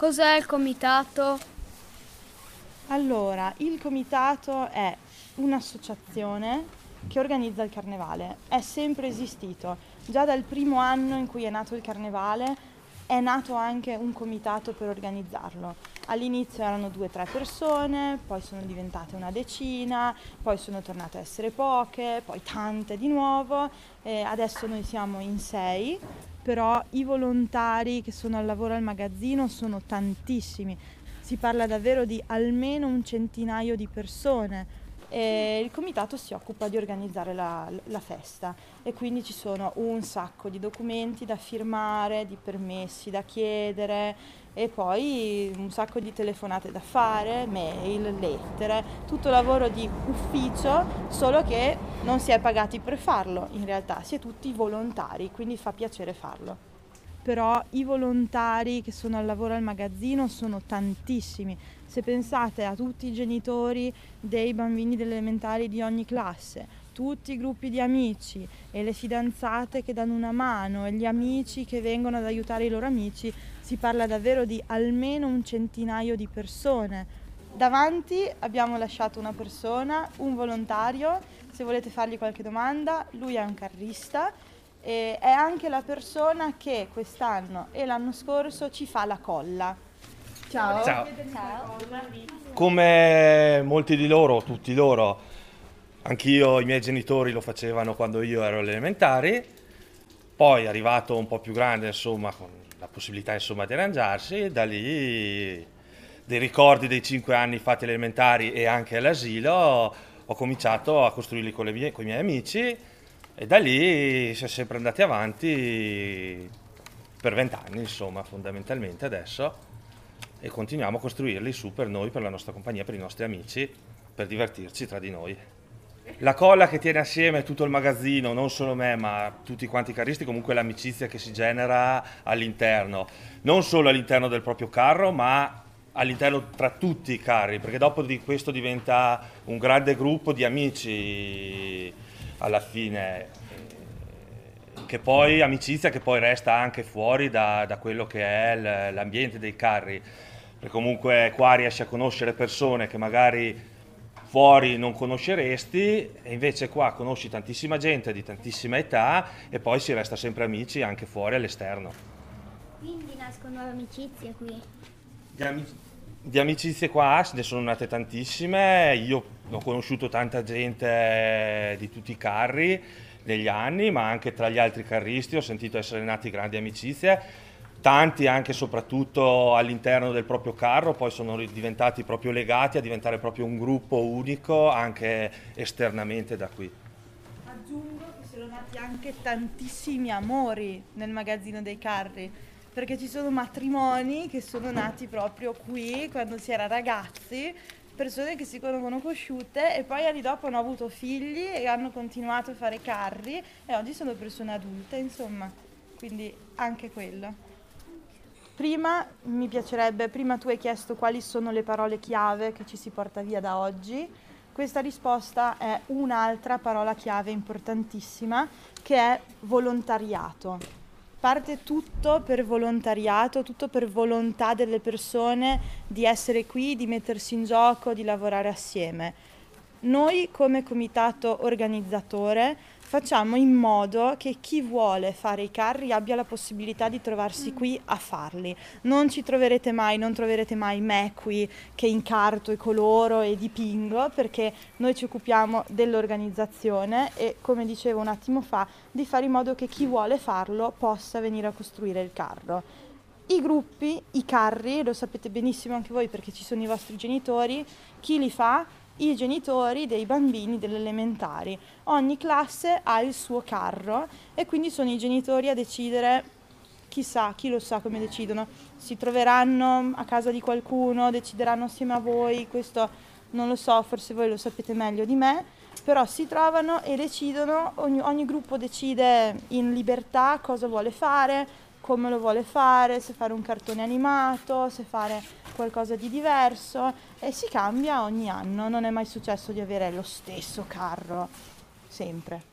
Cos'è il comitato? Allora, il comitato è un'associazione che organizza il carnevale. È sempre esistito. Già dal primo anno in cui è nato il carnevale è nato anche un comitato per organizzarlo. All'inizio erano 2 o 3 persone, poi sono diventate una decina, poi sono tornate a essere poche, poi tante di nuovo. Adesso noi siamo in 6, però i volontari che sono al lavoro al magazzino sono tantissimi. Si parla davvero di almeno un centinaio di persone e il comitato si occupa di organizzare la festa e quindi ci sono un sacco di documenti da firmare, di permessi da chiedere e poi un sacco di telefonate da fare, mail, lettere, tutto lavoro di ufficio, solo che non si è pagati per farlo in realtà, si è tutti volontari, quindi fa piacere farlo. Però i volontari che sono al lavoro al magazzino sono tantissimi. Se pensate a tutti i genitori dei bambini delle elementari di ogni classe, tutti i gruppi di amici e le fidanzate che danno una mano e gli amici che vengono ad aiutare i loro amici, si parla davvero di almeno un centinaio di persone. Davanti abbiamo lasciato una persona, un volontario, se volete fargli qualche domanda, lui è un carrista. E è anche la persona che quest'anno e l'anno scorso ci fa la colla. Ciao. Ciao. Ciao. Come molti di loro, tutti loro, anch'io, i miei genitori lo facevano quando io ero alle elementari, poi arrivato un po' più grande, insomma, con la possibilità, insomma, di arrangiarsi, da lì dei ricordi dei 5 anni fatti alle elementari e anche all'asilo, ho cominciato a costruirli con i miei amici e da lì si è sempre andati avanti per 20 anni, insomma, fondamentalmente adesso, e continuiamo a costruirli su per noi, per la nostra compagnia, per i nostri amici, per divertirci tra di noi. La colla che tiene assieme tutto il magazzino, non solo me, ma tutti quanti i carristi, comunque l'amicizia che si genera all'interno, non solo all'interno del proprio carro, ma all'interno tra tutti i carri, perché dopo di questo diventa un grande gruppo di amici alla fine, che poi amicizia che poi resta anche fuori da quello che è l'ambiente dei carri, perché comunque qua riesci a conoscere persone che magari fuori non conosceresti e invece qua conosci tantissima gente di tantissima età e poi si resta sempre amici anche fuori all'esterno. Quindi nascono nuove amicizie qui. Di amicizie qua ne sono nate tantissime, io ho conosciuto tanta gente di tutti i carri negli anni, ma anche tra gli altri carristi ho sentito essere nati grandi amicizie, tanti anche e soprattutto all'interno del proprio carro, poi sono diventati proprio legati a diventare proprio un gruppo unico anche esternamente da qui. Aggiungo che sono nati anche tantissimi amori nel magazzino dei carri, perché ci sono matrimoni che sono nati proprio qui quando si era ragazzi, persone che si sono conosciute e poi anni dopo hanno avuto figli e hanno continuato a fare carri e oggi sono persone adulte, insomma, quindi anche quello. Prima tu hai chiesto quali sono le parole chiave che ci si porta via da oggi. Questa risposta è un'altra parola chiave importantissima che è volontariato. Parte tutto per volontariato, tutto per volontà delle persone di essere qui, di mettersi in gioco, di lavorare assieme. Noi come comitato organizzatore facciamo in modo che chi vuole fare i carri abbia la possibilità di trovarsi qui a farli. Non troverete mai me qui che incarto e coloro e dipingo, perché noi ci occupiamo dell'organizzazione e, come dicevo un attimo fa, di fare in modo che chi vuole farlo possa venire a costruire il carro. I gruppi, i carri, lo sapete benissimo anche voi perché ci sono i vostri genitori, chi li fa? I genitori dei bambini delle elementari. Ogni classe ha il suo carro e quindi sono i genitori a decidere, chissà, chi lo sa come decidono, si troveranno a casa di qualcuno, decideranno assieme a voi, questo non lo so, forse voi lo sapete meglio di me, però si trovano e decidono, ogni gruppo decide in libertà cosa vuole fare, come lo vuole fare, se fare un cartone animato, se fare qualcosa di diverso e si cambia ogni anno, non è mai successo di avere lo stesso carro sempre.